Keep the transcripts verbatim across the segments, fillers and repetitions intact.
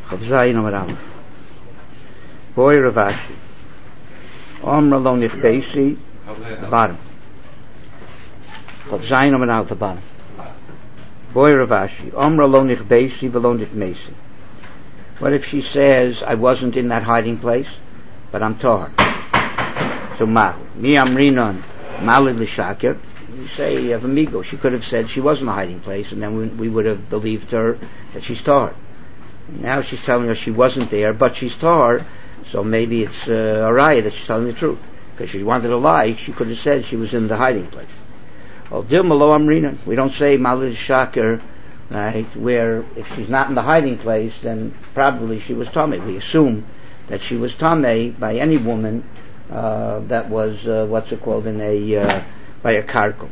Chav Zayin Amar Aleph. Boy Rav Ashi. Omra lo nichbeisi, the bottom. Chav Zayin Amar Aleph, the bottom. Boy Rav Ashi. Omra lo nichbeisi v'lo nitmeisi. What if she says, I wasn't in that hiding place, but I'm tahor? So ma, mi amrinon, mali l'shakir. You say, of amigo, she could have said she was in the hiding place, and then we, we would have believed her that she's tahor. Now she's telling us she wasn't there, but she's tahor, so maybe it's uh, a raya that she's telling the truth. Because she wanted to lie, she could have said she was in the hiding place. Well, dilma lo amrinon. We don't say mali l'shakir, right, where if she's not in the hiding place, then probably she was tamei. We assume that she was tamei by any woman uh, that was, uh, what's it called, in a, uh, by a karko.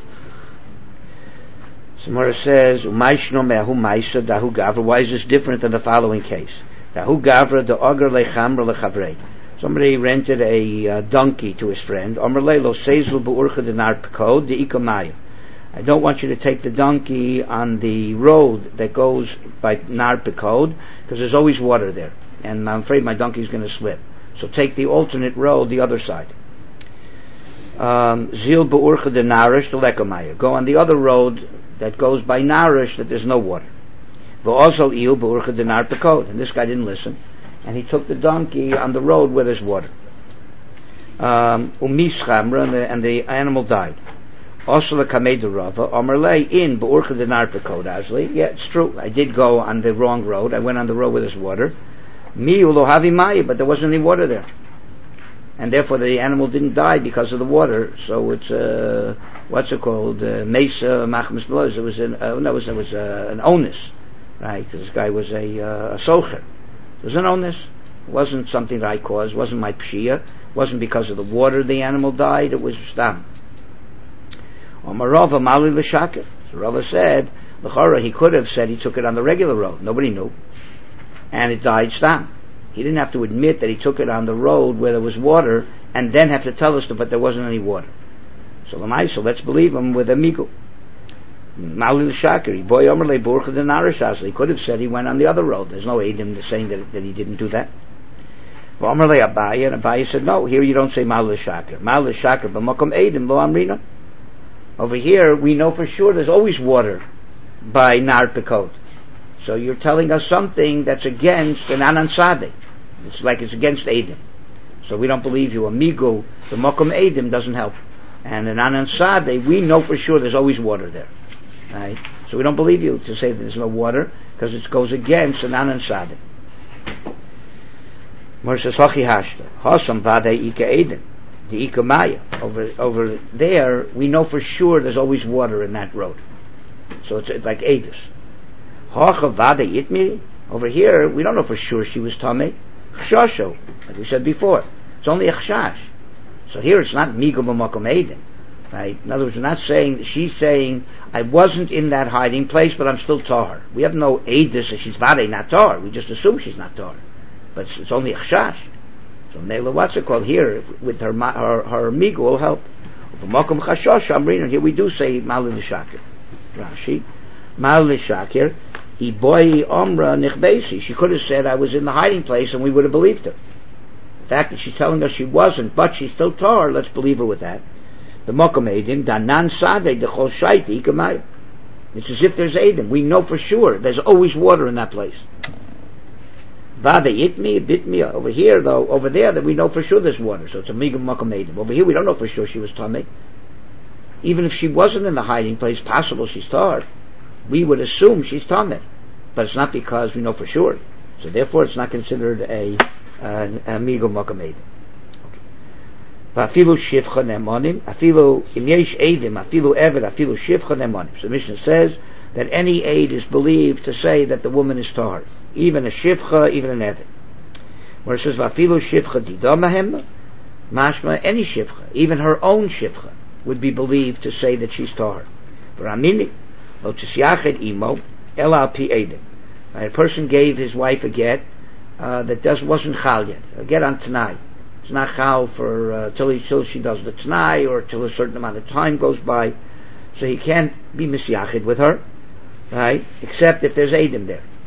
Samara says, Umayshno mehu maisa dahu gavra. Why is this different than the following case? Dahu gavra de oger lechamra lechavrei. Somebody rented a uh, donkey to his friend. Omer le lo seizel bu'urcha denar pekod de ikamaya. I don't want you to take the donkey on the road that goes by Nar Pekod, because there's always water there, and I'm afraid my donkey's going to slip. So take the alternate road, the other side. Zil be'urcha de Narish to Lekamaya. Go on the other road that goes by Narish that there's no water. V'ozal il be'urcha de Nar Pekod. And this guy didn't listen, and he took the donkey on the road where there's water. Umischamra, and the, and the animal died. Also the Kamedu Rava, Omerlei in Be'urcha Denar Pekod Asli. Yeah, it's true. I did go on the wrong road. I went on the road where there's water. Mi Ulohavi Maya, but there wasn't any water there. And therefore the animal didn't die because of the water. So it's, uh, what's it called? Uh, Mesa Machmas Blows. It was an, uh, no, it was, it was uh, an onus. Right? Because this guy was a, uh, a socher. It was an onus. It wasn't something that I caused. It wasn't my pshia. It wasn't because of the water the animal died. It was stam. Rava Mali l'shakir. So Rava said, l'chara, he could have said he took it on the regular road. Nobody knew. And it died stam. He didn't have to admit that he took it on the road where there was water, and then have to tell us that, but there wasn't any water. So Lamai, so let's believe him with amigo. Mali l'shakir. Boy Omer le burcha denarishas. He could have said he went on the other road. There's no edim saying that, that he didn't do that. Omer le Abaye, and Abaye said, no, here you don't say Mali l'shakir. Mali l'shakir, b'makom edim lo amrina. Over here, we know for sure there's always water by Nar Pekod. So you're telling us something that's against an Anansade. It's like it's against Edom. So we don't believe you. Amigo, the Mokum Edom doesn't help. And an Anansade, we know for sure there's always water there. Right? So we don't believe you to say that there's no water, because it goes against an Anansade. Merces Hachi Hashta. Hasam Vade Ika Edom. The Ikamaya. Over, over there, we know for sure there's always water in that road. So it's, it's like Edis. Hachavade Itmi. Over here, we don't know for sure she was Tameh. Chshasho, like we said before. It's only a chshash. So here it's not Migo B'makom Eden. Right? In other words, we're not saying, she's saying, I wasn't in that hiding place, but I'm still Tahar. We have no Edis that she's Vade, not Tahar. We just assume she's not Tahar. But it's, it's only a chshash. So Mela, what's it called here? If, with her, her, her amigo will help. Here we do say Mal l'shakir. Rashi, Mal l'shakir, Iboy Omra Nichbeisi. She could have said I was in the hiding place and we would have believed her. The fact that she's telling us she wasn't, but she's still tar, let's believe her with that. The Mokum Edim, Danan Sade, the Chol Shaiti, Ikamaya. It's as if there's Edim. We know for sure there's always water in that place. Vada itmi, bitmi. Over here, though, over there, that we know for sure there's water. So it's a migam makam edim. Over here, we don't know for sure she was tamei. Even if she wasn't in the hiding place, possible she's tar. We would assume she's tamei, but it's not because we know for sure. So therefore, it's not considered a a migam makam edim. Vafilu shivcha nemonim, afilu im yesh edim, afilu eved, afilu shivcha nemonim. So the Mishnah says that any aid is believed to say that the woman is tar. Even a shivcha, even an eved. Where it says, Vafilu shivcha didamahem, mashma, any shivcha, even her own shivcha, would be believed to say that she's tahar. For amini, lo tisyached imo, ela pi edim. A person gave his wife a get, uh, that does, wasn't chal yet. A get on t'nai. It's not chal for, uh, till, he, till she does the t'nai, or till a certain amount of time goes by. So he can't be misyached with her, right? Except if there's edim there.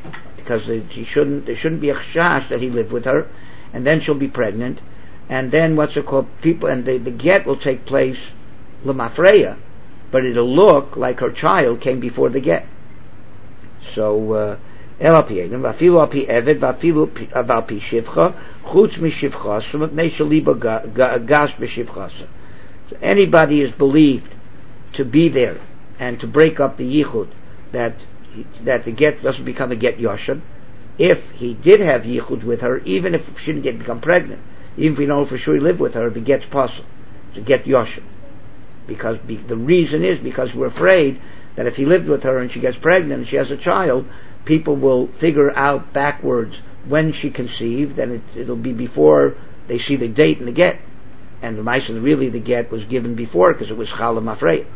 because she shouldn't, there shouldn't be a chash that he lived with her, and then she'll be pregnant, and then what's it called, people, and the, the get will take place l'mafreya, but it'll look like her child came before the get. So, uh, el al pi edom, v'afilu al pi eved, v'afilu al pi shivcha, chutz mishivchasa, mepnei sheliba gas b'shivchasa. So anybody is believed to be there and to break up the yichud, that that the get doesn't become a get yoshem, if he did have yichud with her, even if she didn't get become pregnant, even if we know for sure he lived with her, the get's possible. It's a get yoshem. Because be, the reason is because we're afraid that if he lived with her and she gets pregnant and she has a child, people will figure out backwards when she conceived, and it, it'll be before they see the date and the get. And the Maisa, really the get was given before because it was Chala Mafreya.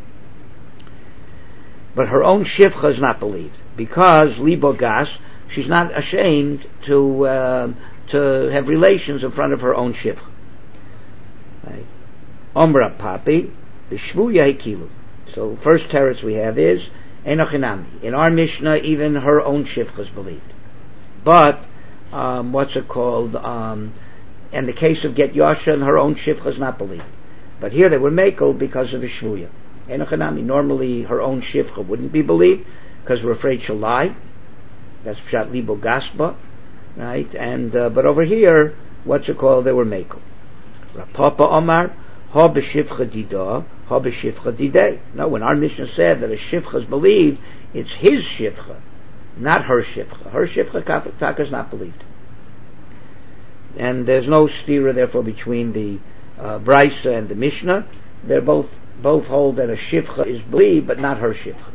But her own shivcha is not believed because libo gas, she's not ashamed to uh, to have relations in front of her own shivcha. Right? Omra papi b'shvuya hikilu. So first teretz we have is enochinami. In our Mishnah, even her own shivcha is believed. But um, what's it called? Um, in the case of get yasha, her own shivcha is not believed. But here they were mekel because of the shvuya. Enochinami. Normally her own shivcha wouldn't be believed because we're afraid she'll lie. That's pshat libo gaspa, right? And uh, but over here, what's it called? They were mekel. Rapapa Omar ha b'shivcha dida ha b'shivcha didei. No, when our Mishnah said that a shivcha is believed, it's his shivcha, not her shivcha. Her shivcha taka is not believed. And there's no stira therefore between the uh, Brisa and the Mishnah. They're both both hold that a shivcha is believed, but not her shivcha.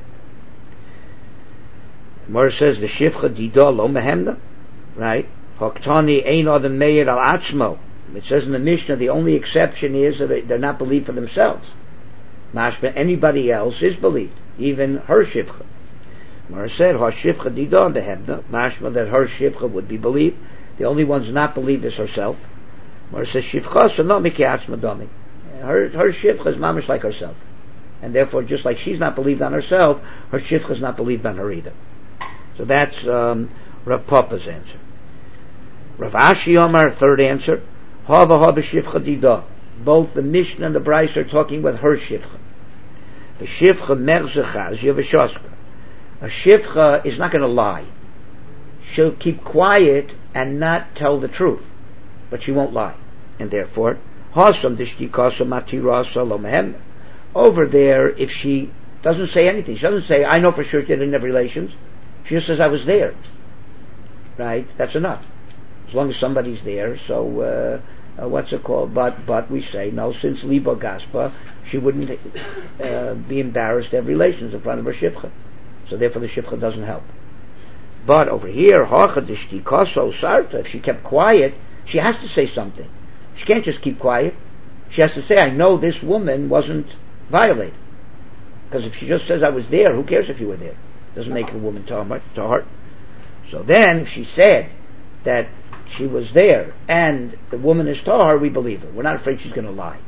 Mor says the shivcha dida lo mehemna, right? Hoktani ein adam meir al atzmo. It says in the Mishnah the only exception is that they're not believed for themselves. Mashma, anybody else is believed, even her shivcha. Mor said ha shivcha dida behemna. Mashma, that her shivcha would be believed. The only one's not believed is herself. Mor says shivcha so no miki atzma dami. Her, her shivcha is mamish like herself. And therefore, just like she's not believed on herself, her shivcha is not believed on her either. So that's um, Rav Papa's answer. Rav Ashi Omar, third answer, Hava Hava Shivcha Dida. Both the Mishnah and the Brisa are talking with her shivcha. The shivcha merzechaz yavashoska. A shivcha is not going to lie. She'll keep quiet and not tell the truth, but she won't lie. And therefore, Hasam dishtikasa matirasa lo mehem. Over there, if she doesn't say anything, she doesn't say, I know for sure she didn't have relations. She just says, I was there. Right? That's enough. As long as somebody's there, so, uh, uh, what's it called? But, but we say, no, since Liba Gaspa, she wouldn't, uh, be embarrassed to have relations in front of her shivcha. So therefore the shivcha doesn't help. But over here, Hachadishtikaso Sarta, if she kept quiet, she has to say something. She can't just keep quiet. She has to say, I know this woman wasn't violated. Because if she just says, I was there, who cares if you were there? Doesn't make the woman tahar. So then, if she said that she was there and the woman is tahar, we believe her. We're not afraid she's going to lie.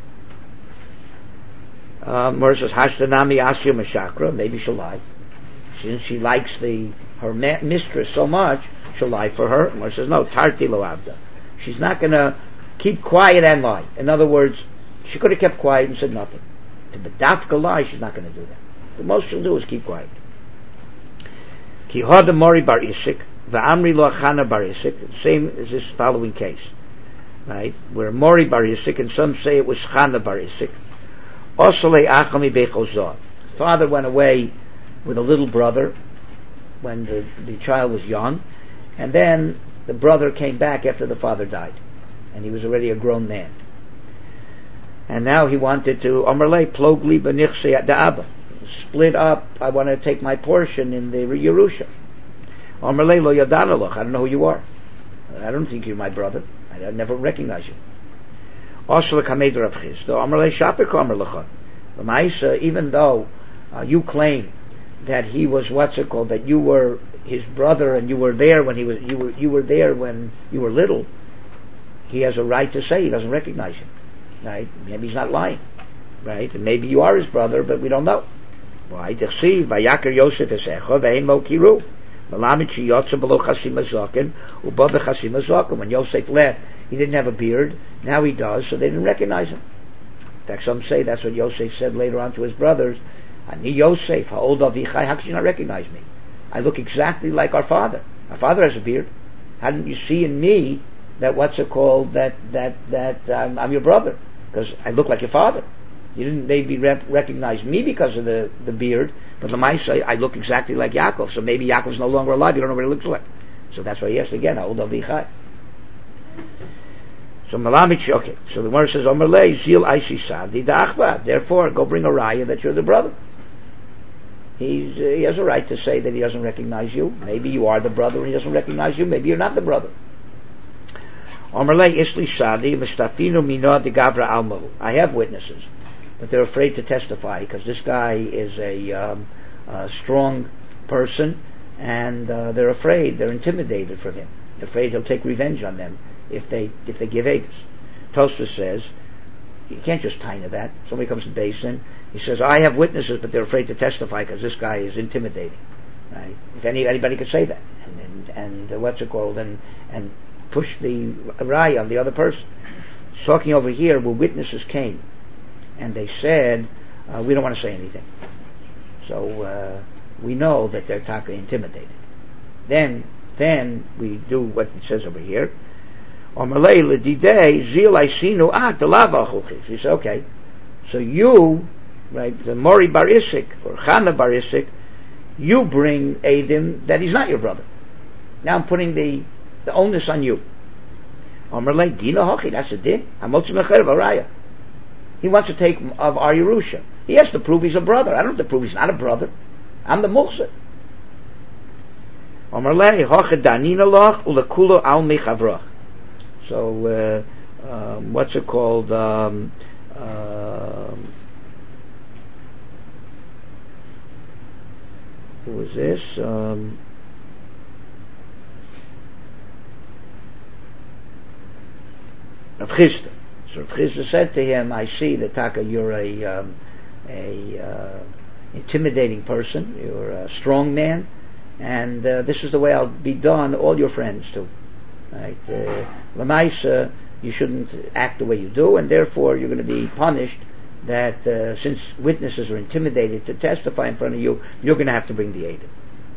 Um, Mor says, Hashtanami Asya Mashakra, maybe she'll lie. Since she likes the her ma- mistress so much, she'll lie for her. Mor says, no, Tarti Lo Avda. She's not going to keep quiet and lie. In other words, she could have kept quiet and said nothing. To bedafka lie, she's not going to do that. The most she'll do is keep quiet. Ki hoda mori bar isik, va'amri lo achana bar isik. Same as this following case, right? Where mori bar isik, and some say it was chana bar isik. Osale achami bechozah. Father went away with a little brother when the, the child was young, and then the brother came back after the father died, and he was already a grown man. And now he wanted to Omerle plogli benichse at da'aba, split up. I want to take my portion in the Yerusha. Omerle lo yadanaloch. I don't know who you are. I don't think you're my brother. I, I never recognize you. Also the kamed Rav Chisda. Omerle shapik omerlecha. L'maisa, even though uh, you claim that he was what's it called, that you were his brother and you were there when he was you were you were there when you were little, he has a right to say he doesn't recognize you. Right? Maybe he's not lying. Right? And maybe you are his brother, but we don't know. Why? Vayakar Yosef esecha ve'en lo kiru. When Yosef left, he didn't have a beard. Now he does, so they didn't recognize him. In fact, some say that's what Yosef said later on to his brothers. Ani Yosef, ha'od avichai, how could you not recognize me? I look exactly like our father. Our father has a beard. How didn't you see in me that what's it called, that, that, that um, I'm your brother? Because I look like your father. You didn't maybe rep- recognize me because of the, the beard, but Lamaisa, I look exactly like Yaakov, so maybe Yaakov's no longer alive, you don't know what he looks like. So that's why he asked again, ha'od avichai. So Malamich, okay, so the Gemara says, Omer lei, zil aishi sadi da'achva, therefore go bring a raya that you're the brother. He's, uh, he has a right to say that he doesn't recognize you. Maybe you are the brother and he doesn't recognize you. Maybe you're not the brother. I have witnesses, but they're afraid to testify because this guy is a, um, a strong person, and uh, they're afraid, they're intimidated from him. They're afraid he'll take revenge on them if they if they give edus. Tosfos says, you can't just tie to that. Somebody comes to Basin, he says, I have witnesses, but they're afraid to testify because this guy is intimidating. Right? If any anybody could say that, and and, and uh, what's it called, and and push the raya on the other person. It's talking over here where witnesses came, and they said, uh, we don't want to say anything. So uh, we know that they're taka intimidated. Then then we do what it says over here. He said, okay, so you, right, the Mori Bar Isik, or Chana Bar Isik, you bring Eidim that he's not your brother. Now I'm putting the, the onus on you. That's a din. He wants to take of our Yerusha. He has to prove he's a brother. I don't have to prove he's not a brother. I'm the Muhsar. So, uh, um, what's it called? Um, uh, who was this? Um, Rav Chisda. So Rav Chisda said to him, I see that Taka, you're a, um, a uh, intimidating person. You're a strong man, and uh, this is the way I'll be done. All your friends too. Right? Uh, Lamaisa, you shouldn't act the way you do, and therefore you're going to be punished that uh, since witnesses are intimidated to testify in front of you, you're going to have to bring the Eidim.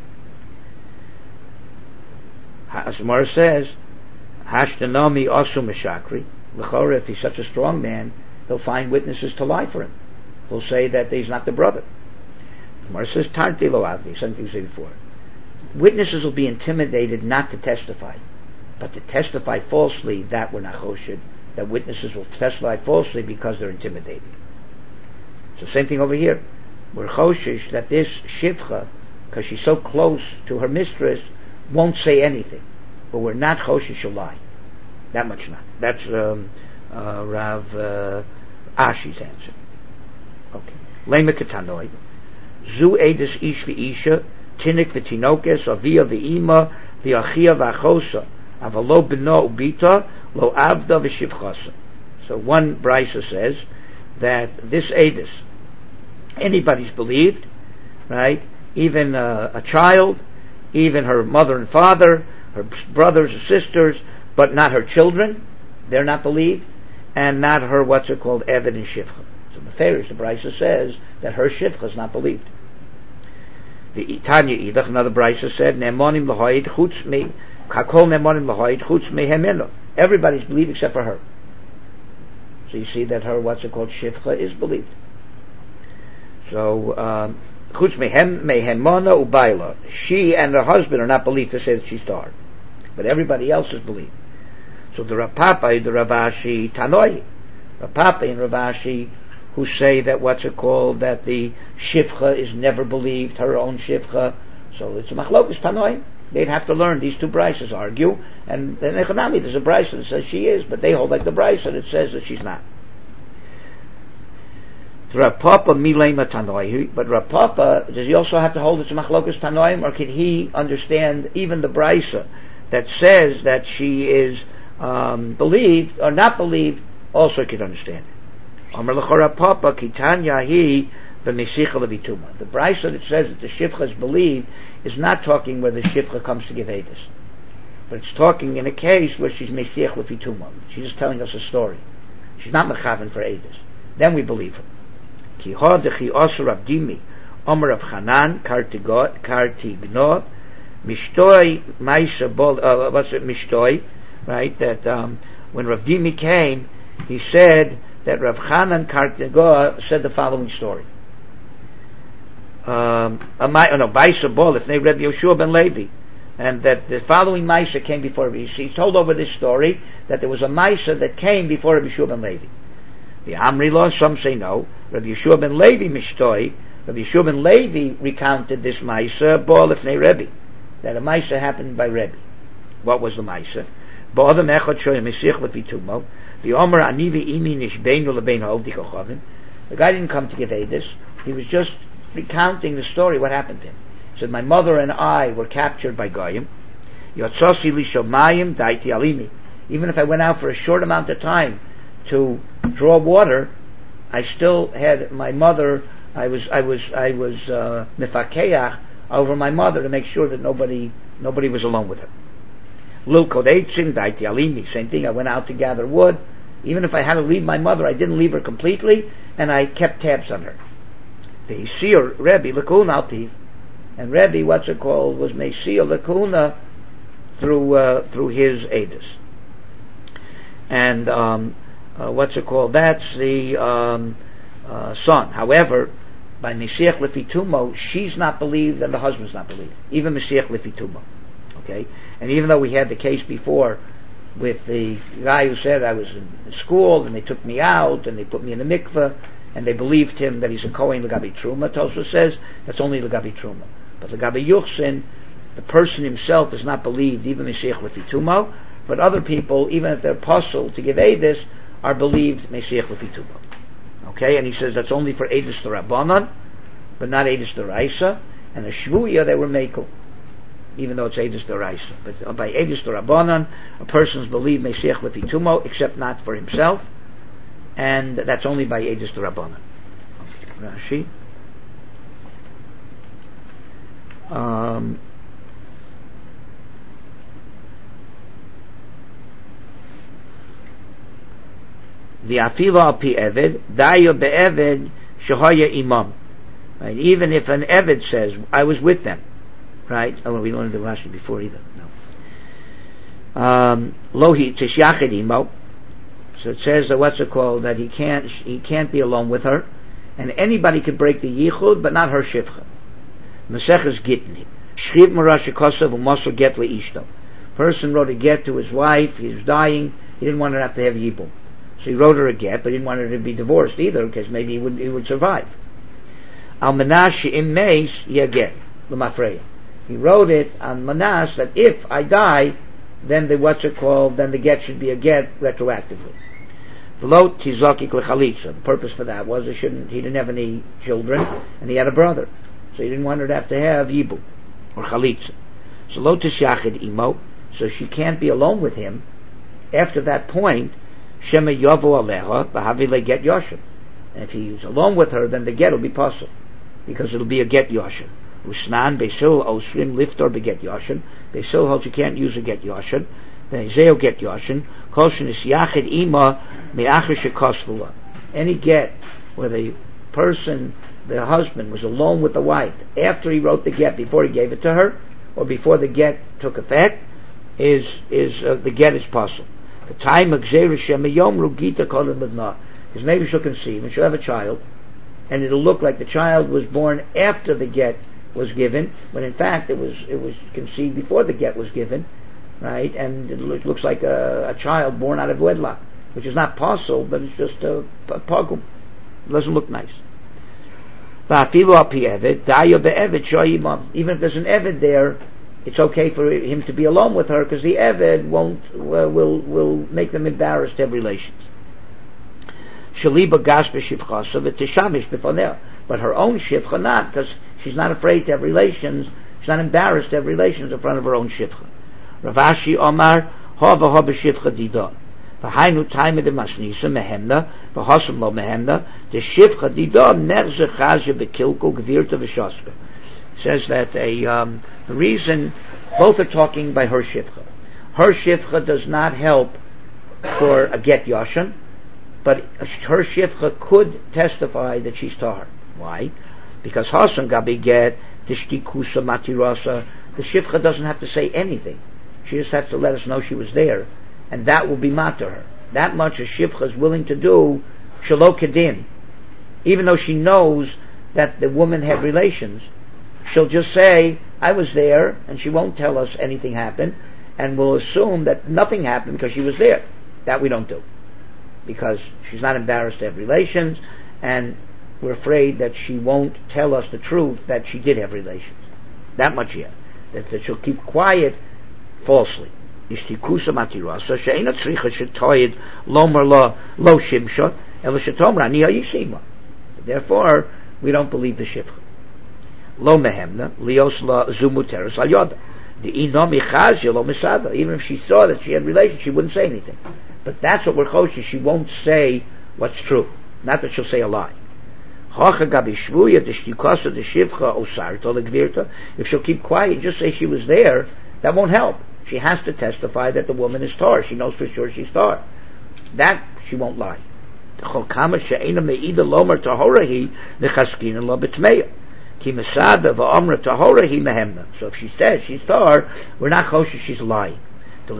Asmar says, Hashtanami asu meshakri. L'chora, if he's such a strong man, he'll find witnesses to lie for him. He'll say that he's not the brother. Asmar says, Tarti lo avdi, something you said before. Witnesses will be intimidated not to testify. But to testify falsely, that we're not choshed. That witnesses will testify falsely because they're intimidated. So same thing over here. We're choshish that this shivcha, because she's so close to her mistress, won't say anything. But we're not choshish she'll lie. That much not. That's um, uh, Rav uh, Ashi's answer. Okay. Lema ketanoi. Zu edis ish v'isha, tinik v'tinokes, avia v'ima, v'achia v'achosa. Avalo b'no ubita, lo avda v'shivchasa. So one brisa says that this edis, anybody's believed, right? Even uh, a child, even her mother and father, her brothers or sisters, but not her children, they're not believed, and not her, what's it called, Eved and Shivcha. So the Farish, the Brisa says that her Shivcha is not believed. The Tanya Idach, another Brisa said, Ne'monim l'hoid chutz me, kakol ne'monim l'hoid chutz me hemeno. Everybody's believed except for her. So you see that her, what's it called, Shivcha is believed. So, um, chutz mehem mehemona ubayla. She and her husband are not believed to say that she's tar, but everybody else is believed. So the Rapapa, the Ravashi, Tanoi, Rapapa and Ravashi, who say that what's it called, that the Shivcha is never believed, her own Shivcha. So it's a Machlokas Tanoi. They'd have to learn. These two Brises argue, and then Echanami, there's a Brise that says she is, but they hold like the Brise that it says that she's not. Rapapa milema Tanoi, but Rapapa, does he also have to hold it's a Machlokas Tanoim, or can he understand even the Brisa that says that she is um, believed or not believed, also could understand it. Amar l'chora papa kitanya hi the Mesicha Levituma. The Brisa that says that the Shifcha is believed is not talking where the Shifcha comes to give Edus, but it's talking in a case where she's Mesiach Levituma. She's just telling us a story. She's not Mechaven for Edus. Then we believe her. Ki ha dechi osur Rav Dimi, Omer of Hanan, Kartigno, Mishtoi, Maisa Bol, uh, what's it, Mishtoi, right? That, um, when Rav Dimi came, he said that Rav Hanan Kartigno said the following story. Um, a, oh no, Maisa Bol, if they read Yoshua ben Levi, and that the following Maisa came before, he told over this story that there was a Maisa that came before Rabbi Yeshua ben Levi. The Amri law, some say no. Rabbi Yeshua ben Levi Mishtoi, Rabbi Yeshua ben Levi recounted this Maisa, Bol Ifnei Rebbe, that a Maisa happened by Rebbe. What was the Maisa? Ba'adam echad shoyim Mesiach Levitumo, the Omer Anivi Imi Nishbeinu Lebein Ha'ovdi Kochavim. The guy didn't come to give Edus. He was just recounting the story, what happened to him. He said, my mother and I were captured by Goyim. Yotzosi li shomayim daiti alimi. Even if I went out for a short amount of time to draw water, I still had my mother, I was, I was, I was, uh, mifakeach over my mother to make sure that nobody, nobody was alone with her. Lil kodeitzin daiti alimi. Same thing, I went out to gather wood. Even if I had to leave my mother, I didn't leave her completely, and I kept tabs on her. The Isir Rebbe Lakuna Alpiv, and Rebbe, what's it called, was Mesia Lakuna through uh, through his Edus. And um, uh, what's it called? That's the um, uh, son. However, by Mesiach Lefitumo, she's not believed and the husband's not believed. Even Mesiach Lefitumo. Okay, and even though we had the case before with the guy who said I was in school and they took me out and they put me in the mikveh, and they believed him that he's a Kohen L'Gabi Truma. Tosfos says that's only L'Gabi Truma. But L'Gabi Yuchsin, the person himself is not believed, even Mesiach Lefitumo, but other people, even if they're apostle to give Edus, are believed Mesiach Lefitumo. Okay, and he says that's only for Edus to Rabbanan, but not Edus to Raisa, and the Shvuya they were Mekel, even though it's Edus to Raisa. But by Edus to Rabbanan, a person's believed Mesiach Lefitumo, except not for himself, and that's only by Edus to Rabbanan. Rashi. Um, the Afilo al pi Eved, Dayo be'Eved shehaya imam. Right? Even if an Eved says, I was with them. Right? Oh, well, we learned the Rashi before either. No. Um, Lohi tishyachid imo. So it says that what's it called, that he can't he can't be alone with her, and anybody could break the yichud, but not her shifcha. Maseches Gitni. Shriv Marash Kosav Umasur Get Leishto. Person wrote a get to his wife. He was dying. He didn't want her to have to have yibum, so he wrote her a get, but he didn't want her to be divorced either, because maybe he would he would survive. Al Manash Im Meis Yaget L'Mafreya. He wrote it on Manash that if I die, then the what's it called, then the get should be a get retroactively. Below Tizaki Klechalitza. The purpose for that was he shouldn't he didn't have any children, and he had a brother, so he didn't want her to have to have yibu or chalitza. So lo tishachid imo, so she can't be alone with him. After that point, shema yavo aleha b'havi get yoshem. And if he's alone with her, then the get will be possible, because it'll be a get yoshem. Usnan Beisil Osrim Liftor beget Yoshin. Beisil holds you can't use a get Yoshin. Then Zeo get Yoshin. Koshin is Yachid Ima Me'achish Kosvula. Any get where the person, the husband, was alone with the wife after he wrote the get, before he gave it to her, or before the get took effect, is is uh, the get is possible. The time of Gzerushem Yom Rugita Kolim Lidna, because maybe she'll conceive and she'll have a child, and it'll look like the child was born after the get was given, when in fact it was it was conceived before the get was given, right? And it lo- looks like a, a child born out of wedlock, which is not possible, but it's just a, a pogum. It doesn't look nice. Even if there's an Eved there, it's okay for him to be alone with her, because the Eved won't uh, will will make them embarrassed to have relations. But her own shifcha not, because she's not afraid to have relations, she's not embarrassed to have relations in front of her own shifcha. Ravashi Omar, Hava Hava Shifcha Dida. V'hainu time de masnisa mehemna, v'hosam lo mehemna, the shivcha dida merze chazya bekilko gvirta v'shoska. Says that a um, the reason both are talking by her shivcha. Her shivcha does not help for a get yashan, but her shivcha could testify that she's tahar. Why? Because Hasan gabi get tishtikusa matirasa. The shivcha doesn't have to say anything. She just has to let us know she was there, and that will be mat to her. That much a shivcha is willing to do, shalo kedin. Even though she knows that the woman had relations, she'll just say, I was there, and she won't tell us anything happened, and we'll assume that nothing happened because she was there. That we don't do. Because she's not embarrassed to have relations, and we're afraid that she won't tell us the truth that she did have relations. That much yet. That, that she'll keep quiet falsely. Ishtikusa matirasa she'ena tzricha shetoyed lomer lo lo shimsha ela shetomra niha yishima. Therefore, we don't believe the shivcha. Lo mehemna lios la zumuteres al yoda. The inomi chazya lo misada. Even if she saw that she had relations, she wouldn't say anything. But that's what we're choshen. She won't say what's true. Not that she'll say a lie. If she'll keep quiet, just say she was there, that won't help. She has to testify that the woman is tar. She knows for sure she's tar. That she won't lie. So if she says she's tar, we're not choshen she's lying. The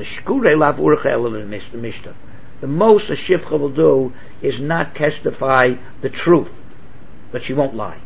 most a shivcha will do is not testify the truth, but she won't lie.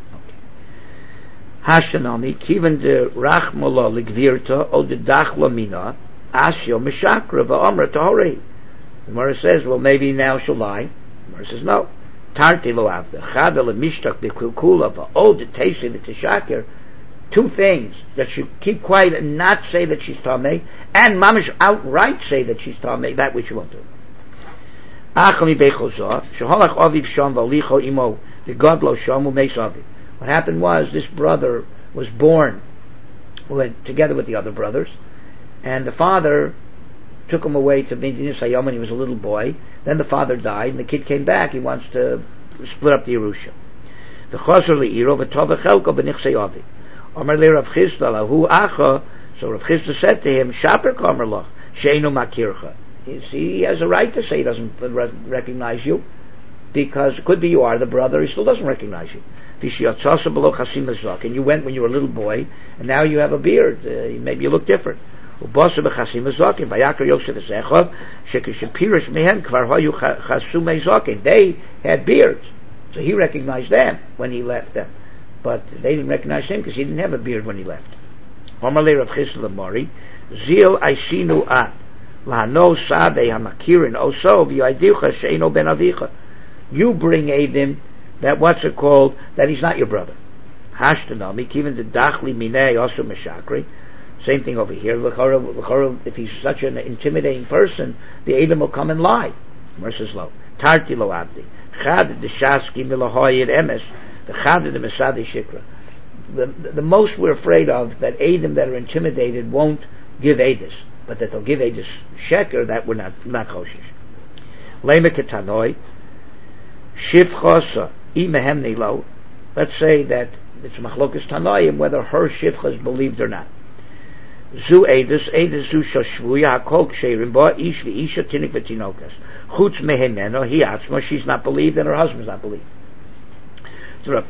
Hashanami, kiven de rachmala ligvirta o de dachla mina asyo mishakra va'amra tahorei. The Gemara says, well, maybe now she'll lie. The Gemara says, no. Tarti lo avda chada le mishtak bekulkula va'o de teisi de tishakir. Two things, that she keep quiet and not say that she's tamei, and mamish outright say that she's tamei, that which she won't do. Achami bechozah sheholach aviv sham v'alicho imo the godlo shamu meis aviv. What happened was this brother was born with, together with the other brothers, and the father took him away to Medina Sayom when he was a little boy. Then the father died, and the kid came back. He wants to split up the Yerusha. The chazer le'iro v'tov v'chelko b'nichsei aviv. Amar le Rav Chisda lahu acha. So Rav Chisda said to him, Shaper kamer loch she'enu makircha. You see, he has a right to say he doesn't re- recognize you, because it could be you are the brother, he still doesn't recognize you. And you went when you were a little boy, and now you have a beard. Uh, maybe you look different. They had beards, so he recognized them when he left them, but they didn't recognize him because he didn't have a beard when he left. You bring Eidim that what's it called, that he's not your brother. Hashtanami, even the Dachli Minei also Meshakri. Same thing over here. If he's such an intimidating person, the Eidim will come and lie. Merces lo. Tarti lo avdi. Chad the Shaski milahoyed emes. The Chad the Mesadi Shikra. The, the most we're afraid of, that Eidim that are intimidated won't give Eidus, but that they'll give Eidus Sheker, that we're not, not choshish. Lema ketanoi. Shivchosa imehem nilo. Let's say that it's machlokas tanoim whether her shivcha is believed or not. Zu edus edus zu shashvuya hakol ksherim ba ish v'isha tinik v'tinokas chutz mehemeno hi atzma. She's not believed and her husband's not believed. They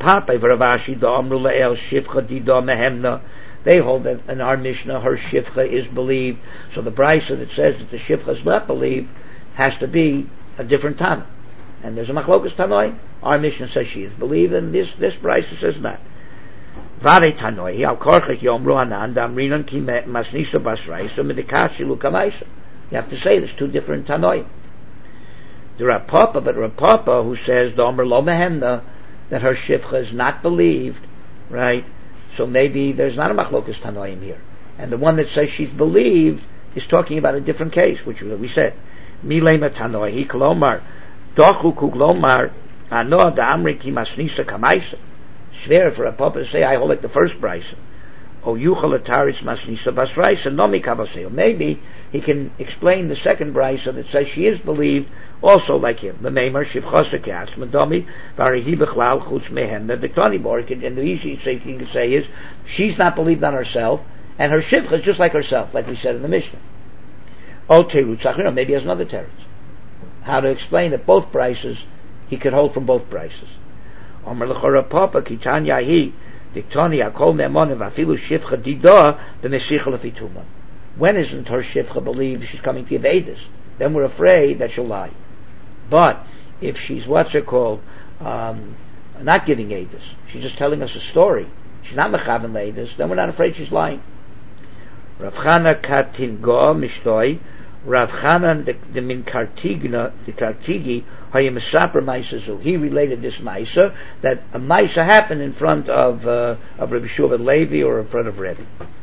hold that in our Mishnah her shivcha is believed. So the brisa that says that the shivcha is not believed has to be a different Tana. And there's a machlokas tanoi. Our Mishnah says she is believed, and this this brisa says not. Vare tanoi al korchek yomru hanan damrinan ki masnisa basraisa medikashi lukamaisa. You have to say there's two different tanoi. The Rav Papa, but Rav Papa who says domer lo mehemna, that her shivcha is not believed, right? So maybe there's not a machlokas tanoim here, and the one that says she's believed is talking about a different case, which we said milema tanoi hi kolomar dochu kuglomar ano da amri ki masnisa kamaisa. Shver for a papa to say I hold like the first brisa. O yuchal ataris masnisa basraisa nomi kavaseo. Maybe he can explain the second brisa that says she is believed also like him. The Meimar shivchasa kas madomi varihi bechlal chutz mehen. The Diktani Bork, and the easiest thing you can say is she's not believed on herself, and her shivcha is just like herself, like we said in the Mishnah. O terutz achira. Maybe he has another terutz. How to explain that both brises he could hold from both brises. Omer l'chora papa kitanya hi. When isn't her shifcha believed she's coming to give edus? Then we're afraid that she'll lie. But if she's what's it called, um, not giving edus, she's just telling us a story, she's not mechaven edus, then we're not afraid she's lying. Rav Chana katingo mishtoi. Rav Chanan the, the min kartigna the kartigi hayim saper ma'asazu. He related this ma'asa that a ma'asa happened in front of uh, of Rabbi Shua ben Levi or in front of Rebbe.